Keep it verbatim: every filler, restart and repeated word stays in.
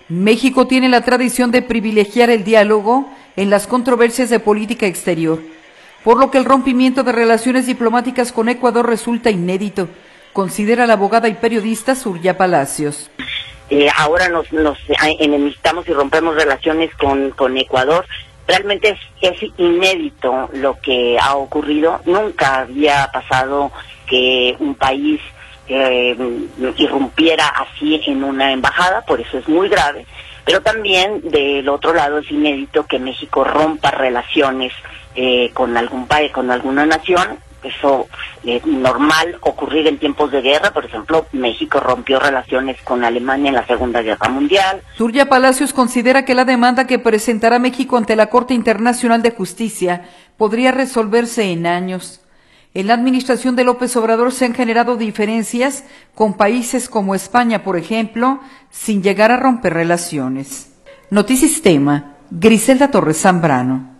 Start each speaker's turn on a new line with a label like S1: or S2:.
S1: México tiene la tradición de privilegiar el diálogo en las controversias de política exterior, por lo que el rompimiento de relaciones diplomáticas con Ecuador resulta inédito, considera la abogada y periodista Surya Palacios.
S2: Eh, ahora nos, nos enemistamos y rompemos relaciones con, con Ecuador. Realmente es, es inédito lo que ha ocurrido. Nunca había pasado que un país eh, irrumpiera así en una embajada, por eso es muy grave. Pero también del otro lado es inédito que México rompa relaciones eh, con algún país, con alguna nación. Eso es normal ocurrir en tiempos de guerra. Por ejemplo, México rompió relaciones con Alemania en la Segunda Guerra Mundial.
S1: Surya Palacios considera que la demanda que presentará México ante la Corte Internacional de Justicia podría resolverse en años. En la administración de López Obrador se han generado diferencias con países como España, por ejemplo, sin llegar a romper relaciones. Notisistema, Griselda Torres Zambrano.